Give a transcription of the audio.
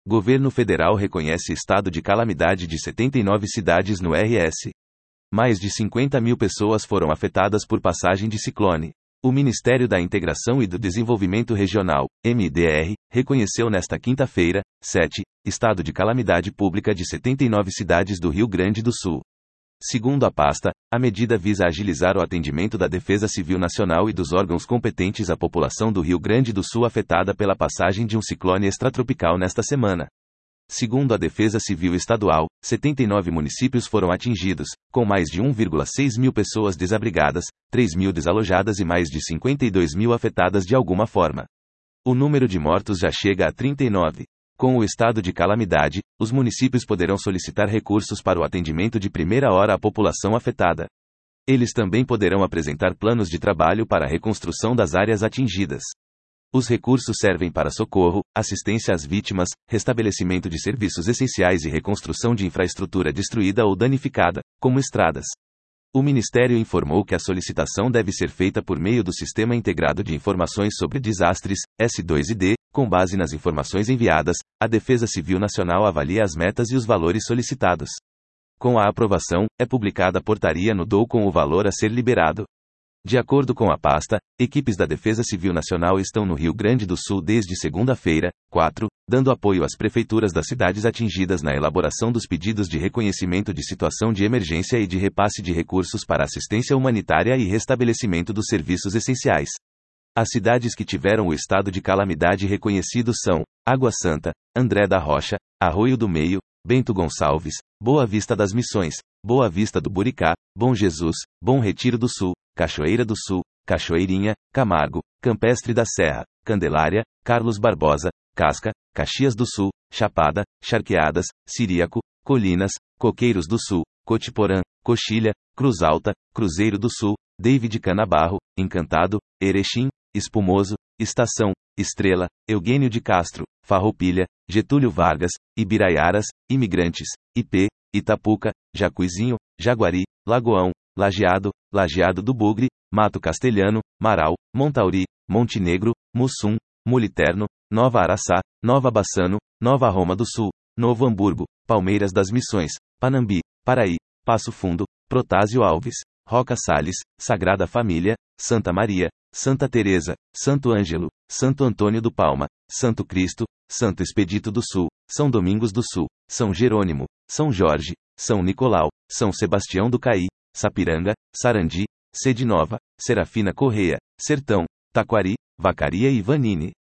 Governo federal reconhece estado de calamidade de 79 cidades no RS. Mais de 50 mil pessoas foram afetadas por passagem de ciclone. O Ministério da Integração e do Desenvolvimento Regional, MDR, reconheceu nesta quinta-feira, 7, estado de calamidade pública de 79 cidades do Rio Grande do Sul. Segundo a pasta, a medida visa agilizar o atendimento da Defesa Civil Nacional e dos órgãos competentes à população do Rio Grande do Sul afetada pela passagem de um ciclone extratropical nesta semana. Segundo a Defesa Civil Estadual, 79 municípios foram atingidos, com mais de 1,6 mil pessoas desabrigadas, 3 mil desalojadas e mais de 52 mil afetadas de alguma forma. O número de mortos já chega a 39. Com o estado de calamidade, os municípios poderão solicitar recursos para o atendimento de primeira hora à população afetada. Eles também poderão apresentar planos de trabalho para a reconstrução das áreas atingidas. Os recursos servem para socorro, assistência às vítimas, restabelecimento de serviços essenciais e reconstrução de infraestrutura destruída ou danificada, como estradas. O Ministério informou que a solicitação deve ser feita por meio do Sistema Integrado de Informações sobre Desastres, S2ID, com base nas informações enviadas, a Defesa Civil Nacional avalia as metas e os valores solicitados. Com a aprovação, é publicada a portaria no DOU com o valor a ser liberado. De acordo com a pasta, equipes da Defesa Civil Nacional estão no Rio Grande do Sul desde segunda-feira, 4, dando apoio às prefeituras das cidades atingidas na elaboração dos pedidos de reconhecimento de situação de emergência e de repasse de recursos para assistência humanitária e restabelecimento dos serviços essenciais. As cidades que tiveram o estado de calamidade reconhecido são Água Santa, André da Rocha, Arroio do Meio, Bento Gonçalves, Boa Vista das Missões, Boa Vista do Buricá, Bom Jesus, Bom Retiro do Sul, Cachoeira do Sul, Cachoeirinha, Camargo, Campestre da Serra, Candelária, Carlos Barbosa, Casca, Caxias do Sul, Chapada, Charqueadas, Ciríaco, Colinas, Coqueiros do Sul, Cotiporã, Coxilha, Cruz Alta, Cruzeiro do Sul, David Canabarro, Encantado, Erechim, Espumoso, Estação, Estrela, Eugênio de Castro, Farroupilha, Getúlio Vargas, Ibiraiaras, Imigrantes, IP, Itapuca, Jacuizinho, Jaguari, Lagoão, Lajeado, Lajeado do Bugre, Mato Castelhano, Marau, Montauri, Montenegro, Mussum, Muliterno, Nova Araçá, Nova Bassano, Nova Roma do Sul, Novo Hamburgo, Palmeiras das Missões, Panambi, Paraí, Passo Fundo, Protásio Alves, Roca Salles, Sagrada Família, Santa Maria, Santa Teresa, Santo Ângelo, Santo Antônio do Palma, Santo Cristo, Santo Expedito do Sul, São Domingos do Sul, São Jerônimo, São Jorge, São Nicolau, São Sebastião do Caí, Sapiranga, Sarandi, Sede Nova, Serafina Correia, Sertão, Taquari, Vacaria e Vanini.